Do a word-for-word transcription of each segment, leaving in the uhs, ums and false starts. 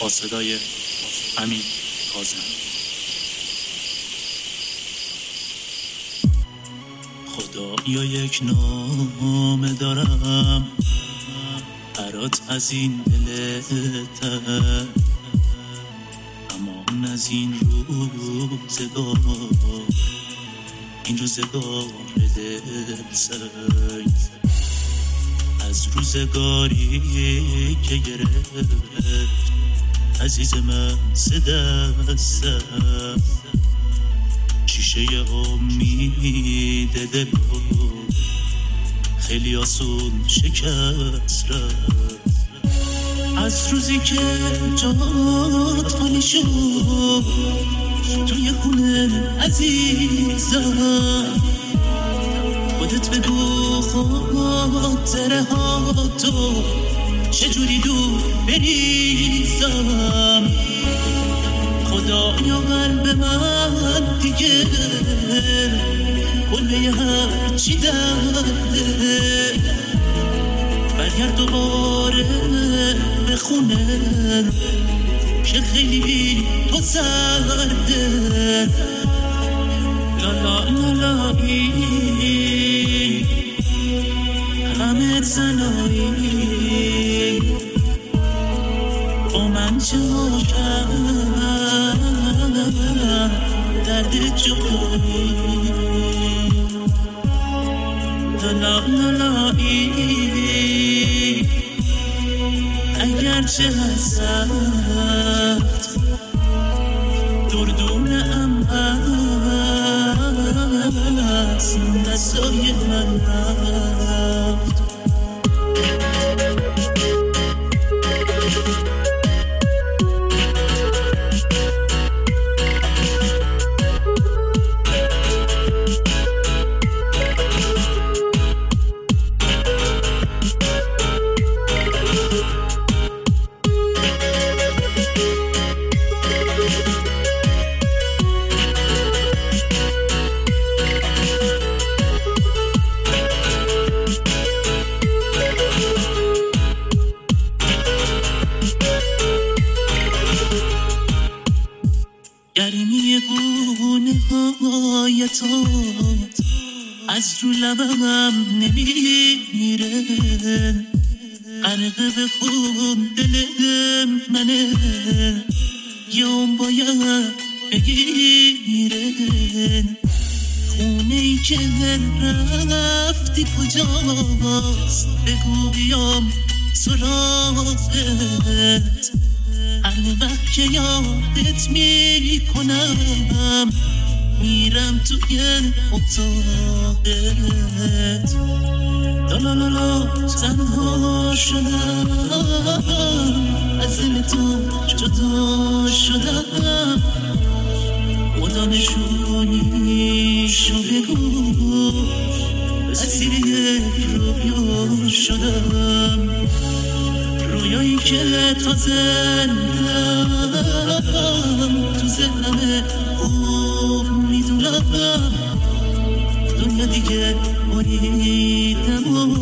با صدای امین کاظم. خدایا یک نامه دارم برات از این دلتر، امان از این روزگار، این روزگار دل سنگ، از روزگاری که گرفت عزیز من سدستم، شیشه امید دل خیلی آسون شکست رفت، از روزی که جات خالی شد توی خونه عزیزم، خودت بگو خاطره ها تو چجوری دور بریزم، خدایا قلب من دیگه کله هر چی درده، برگرد دوباره به خونه که خیلی تو سرده، لا لا لا لا ای همه زنایی با من چه کرد درد جایی، لا لا لا ای اگر چه هست دردونه ام هست دستای من رفت. گرمی گونه های تو از رو لبم نمیره، غرقه به خون دل منه یوم باید بگیره، خونه ای که رفتی کجاست بگو بیام سراغت، هر وقت که یادت می کنم میرم توی اتاقت، لا لا لا لا تنها شدم از دل تو جدا شدم، خدا نشونیشو بگو اسیر یک رویا شدم، رویایی که تازه ندم تو ذهنمه خوب میدونم، دنیا دیگه بریدم و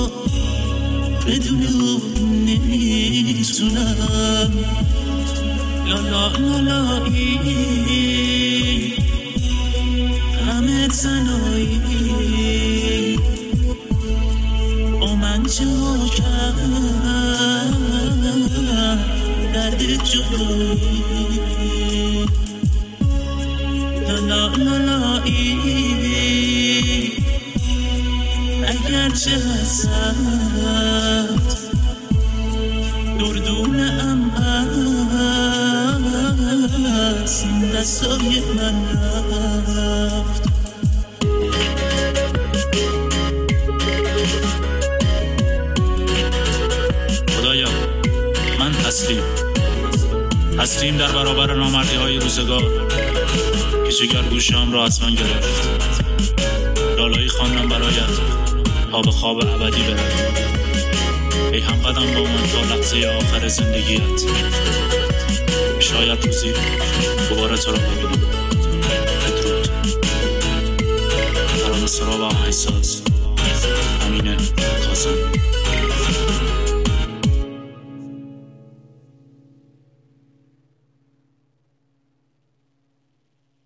بدون اون نمیتونم، لا لا لا لا ای همه زنایی با من چه کرد درد جایی، لا لا لا لا ای اگر چه هست دردونه ام هست دستای من رفت. خدایا من تسلیم تسلیم در برابر نامردی های روزگار که جگر گوشم را از من گرفت، لالایی خواندم برایت تا به خواب ابدی بروم، ای هم قدم با من تا لحظه آخر زندگیت، شاید روزی دوباره تو را ببینم. بدرود. ترانه سرا و آهنگساز امین کاظم.